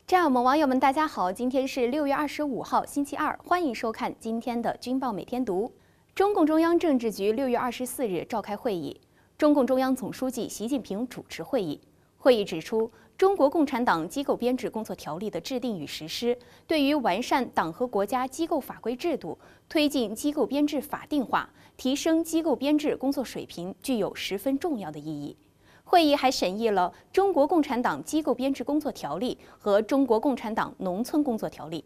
战友们、网友们，大家好！今天是6月25号，星期二，欢迎收看今天的《军报每天读》。中共中央政治局6月24日召开会议，中共中央总书记习近平主持会议。会议指出，中国共产党机构编制工作条例的制定与实施，对于完善党和国家机构法规制度、推进机构编制法定化、提升机构编制工作水平，具有十分重要的意义。会议还审议了《中国共产党机构编制工作条例》和《中国共产党农村工作条例》。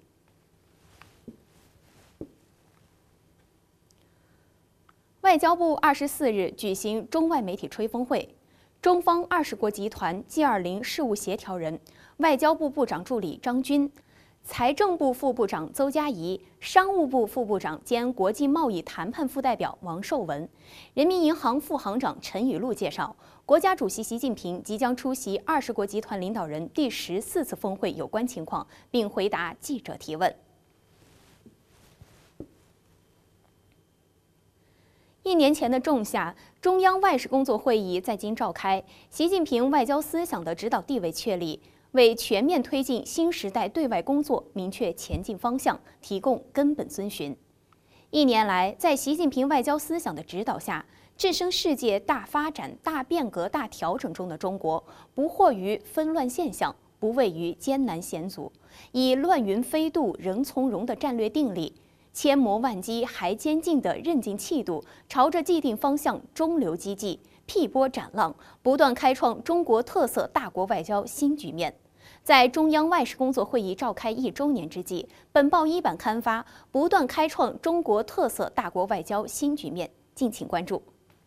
外交部24日举行中外媒体吹风会，中方20国集团 G20 事务协调人、外交部部长助理张军、财政部副部长邹嘉怡、商务部副部长兼国际贸易谈判副代表王受文、人民银行副行长陈雨露介绍，国家主席习近平即将出席20国集团领导人第14次峰会有关情况，并回答记者提问。1年前的仲夏，中央外事工作会议在京召开，习近平外交思想的指导地位确立，为全面推进新时代对外工作明确前进方向，提供根本遵循。1年来，在习近平外交思想的指导下，置身世界大发展、大变革、大调整中的中国，不惑于纷乱现象，不畏于艰难险阻，以乱云飞渡人从容的战略定力，千磨万击还坚劲的韧劲气度，朝着既定方向中流击楫，辟波斩浪，不断开创中国特色大国外交新局面。在中央外事工作会议召开1周年之际，本报1版刊发“不断开创中国特色大国外交新局面”，敬请关注。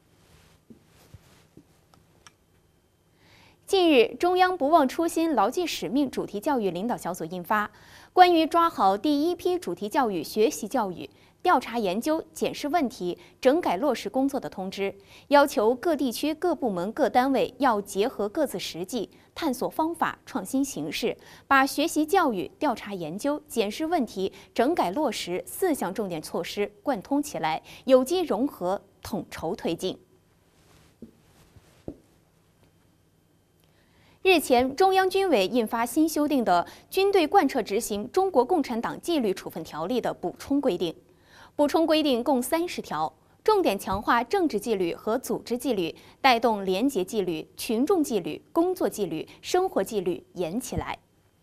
近日，中央不忘初心、牢记使命主题教育领导小组印发《关于抓好第1批主题教育学习教育调查研究、检视问题、整改落实工作的通知》，要求各地区各部门各单位要结合各自实际，探索方法、创新形式，把学习教育、调查研究、检视问题、整改落实4项重点措施贯通起来，有机融合，统筹推进。日前，中央军委印发新修订的《军队贯彻执行中国共产党纪律处分条例》的补充规定。补充规定共30条，重点强化政治纪律和组织纪律，带动廉洁纪律、群众纪律、工作纪律、生活纪律严起来。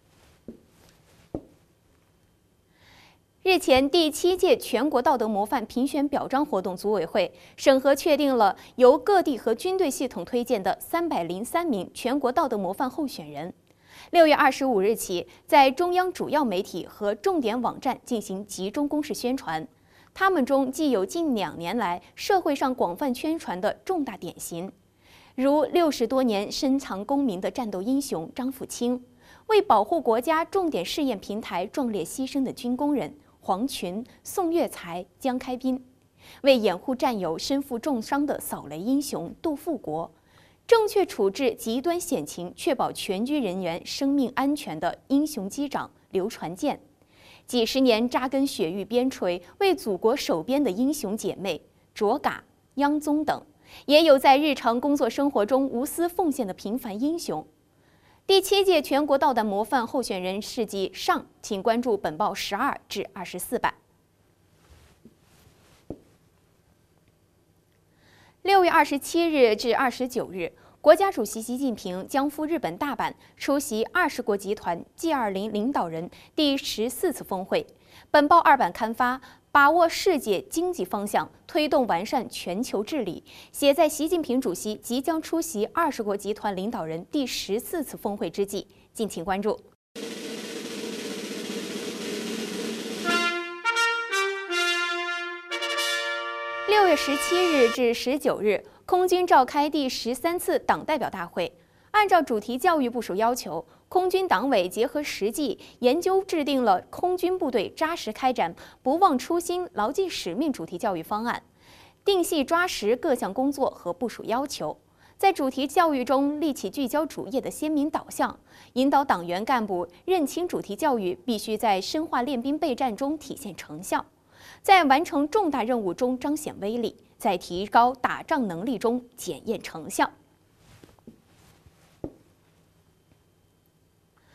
日前，第7届全国道德模范评选表彰活动组委会审核确定了由各地和军队系统推荐的303名全国道德模范候选人。6月25日起，在中央主要媒体和重点网站进行集中公示宣传。他们中既有近2年来社会上广泛宣传的重大典型，如60多年深藏功名的战斗英雄张富清，为保护国家重点试验平台壮烈牺牲的军工人黄群、宋岳才、江开斌，为掩护战友身负重伤的扫雷英雄杜富国，正确处置极端险情、确保全军人员生命安全的英雄机长刘传健，几十年扎根雪域边陲、为祖国守边的英雄姐妹卓嘎、央宗等，也有在日常工作生活中无私奉献的平凡英雄。第7届全国道德模范候选人事迹上，请关注本报12至24版。6月27日至29日，国家主席习近平将赴日本大阪出席20国集团 G20 领导人第14次峰会。本报2版刊发，把握世界经济方向，推动完善全球治理，写在习近平主席即将出席20国集团领导人第14次峰会之际，敬请关注。6月17日至19日，空军召开第13次党代表大会。按照主题教育部署要求，空军党委结合实际研究，制定了空军部队扎实开展不忘初心、牢记使命主题教育方案，定细抓实各项工作和部署要求，在主题教育中立起聚焦主业的鲜明导向，引导党员干部认清主题教育必须在深化练兵备战中体现成效，在完成重大任务中彰显威力，在提高打仗能力中检验成效。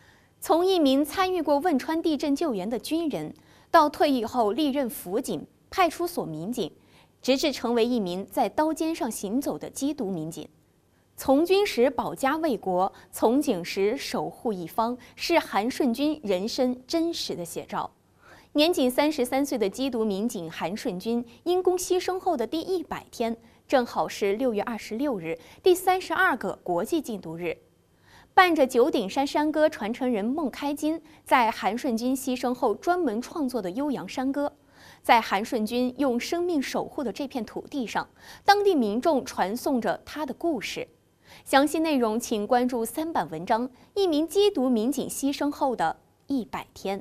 从一名参与过汶川地震救援的军人，到退役后历任辅警、派出所民警，直至成为一名在刀尖上行走的缉毒民警。从军时保家卫国，从警时守护一方，是韩顺军人生真实的写照。年仅33岁的缉毒民警韩顺军因公牺牲后的第100天，正好是6月26日，第32个国际禁毒日。伴着九鼎山山歌传承人孟开金在韩顺军牺牲后专门创作的悠扬山歌，在韩顺军用生命守护的这片土地上，当地民众传颂着他的故事。详细内容请关注3版文章《一名缉毒民警牺牲后的100天》。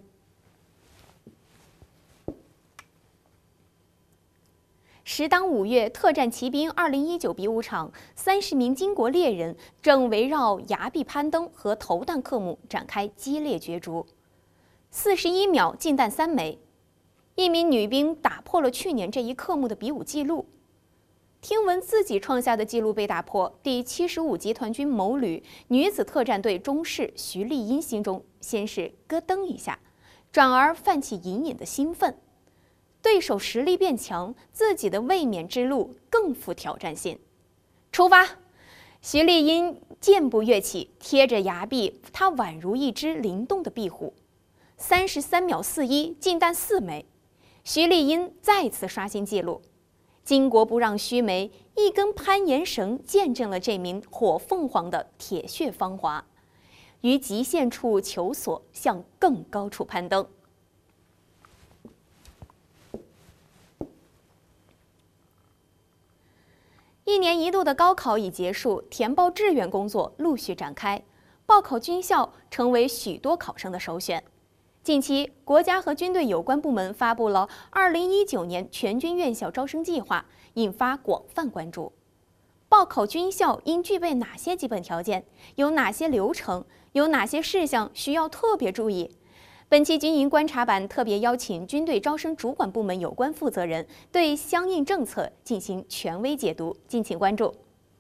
时当5月，特战骑兵2019比武场，30名巾帼猎人正围绕崖壁攀登和投弹科目展开激烈角逐。41秒进弹3枚，一名女兵打破了去年这一科目的比武记录。听闻自己创下的纪录被打破，第75集团军某旅女子特战队中士徐丽英心中先是咯噔一下，转而泛起隐隐的兴奋。对手实力变强，自己的卫冕之路更富挑战性。出发！徐丽英箭步跃起，贴着崖壁，她宛如一只灵动的壁虎。33秒41，进弹4枚，徐丽英再次刷新纪录。巾帼不让须眉，一根攀岩绳见证了这名火凤凰的铁血芳华。于极限处求索，向更高处攀登。1年1度的高考已结束，填报志愿工作陆续展开，报考军校成为许多考生的首选。近期，国家和军队有关部门发布了2019年全军院校招生计划，引发广泛关注。报考军校应具备哪些基本条件？有哪些流程？有哪些事项需要特别注意？本期军营观察版特别邀请军队招生主管部门有关负责人对相应政策进行权威解读，敬请关注。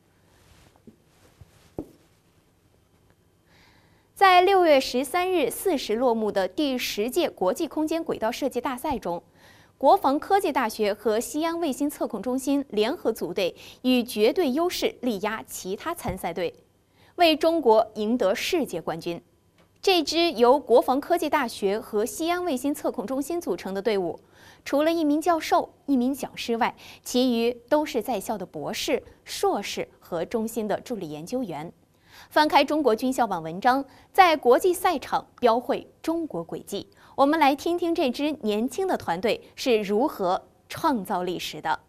在6月13日4时落幕的第10届国际空间轨道设计大赛中，国防科技大学和西安卫星测控中心联合组队，以绝对优势力压其他参赛队，为中国赢得世界冠军。这支由国防科技大学和西安卫星测控中心组成的队伍，除了1名教授、1名讲师外，其余都是在校的博士、硕士和中心的助理研究员。翻开中国军校网文章，在国际赛场标绘中国轨迹。我们来听听这支年轻的团队是如何创造历史的。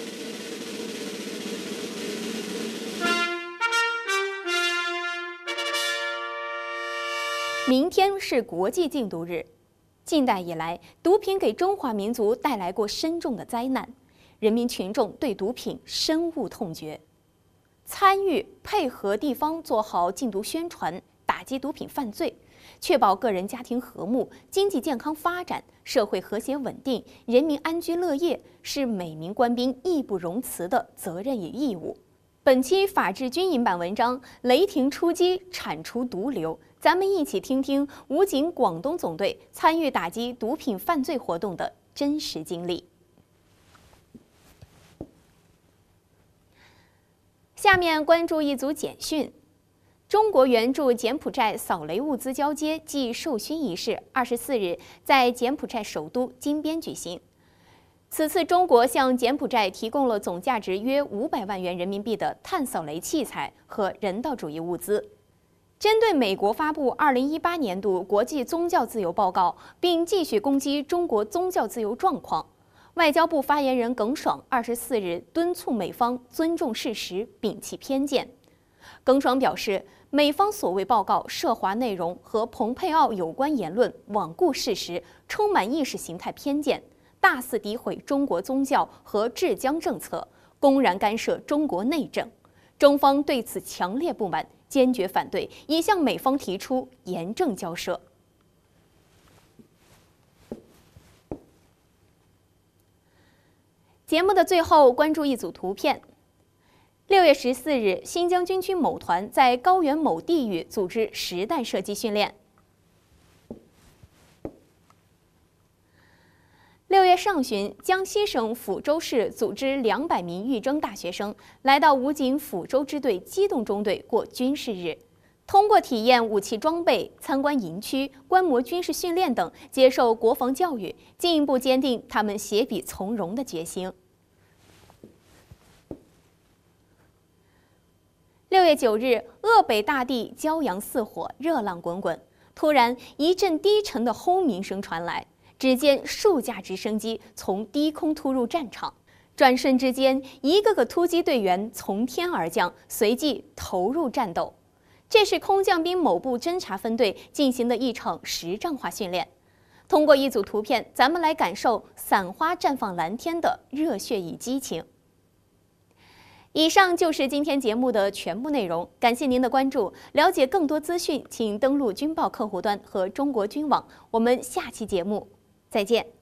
明天是国际禁毒日。近代以来，毒品给中华民族带来过深重的灾难，人民群众对毒品深恶痛绝。参与配合地方做好禁毒宣传，打击毒品犯罪，确保个人家庭和睦、经济健康发展、社会和谐稳定、人民安居乐业，是每名官兵义不容辞的责任与义务。本期法治军营版文章：雷霆出击，铲除毒瘤。咱们一起听听武警广东总队参与打击毒品犯罪活动的真实经历。下面关注一组简讯。中国援助柬埔寨扫雷物资交接暨授勋仪式24日在柬埔寨首都金边举行。此次中国向柬埔寨提供了总价值约500万元人民币的碳扫雷器材和人道主义物资。针对美国发布2018年度国际宗教自由报告，并继续攻击中国宗教自由状况，外交部发言人耿爽24日敦促美方尊重事实，摒弃偏见。耿爽表示，美方所谓报告涉华内容和蓬佩奥有关言论罔顾事实，充满意识形态偏见，大肆诋毁中国宗教和治疆政策，公然干涉中国内政。中方对此强烈不满，坚决反对，已向美方提出严正交涉。节目的最后，关注一组图片。6月14日，新疆军区某团在高原某地域组织实弹射击训练。 6月上旬，江西省抚州市组织200名预征大学生来到武警抚州支队机动中队过军事日，通过体验武器装备、参观营区、观摩军事训练等，接受国防教育，进一步坚定他们携笔从戎的决心。6月9日，鄂北大地骄阳似火，热浪滚滚。突然，一阵低沉的轰鸣声传来。只见数架直升机从低空突入战场，转瞬之间，一个个突击队员从天而降，随即投入战斗。这是空降兵某部侦察分队进行的一场实战化训练。通过一组图片，咱们来感受伞花绽放蓝天的热血与激情。以上就是今天节目的全部内容，感谢您的关注。了解更多资讯，请登录军报客户端和中国军网。我们下期节目再见。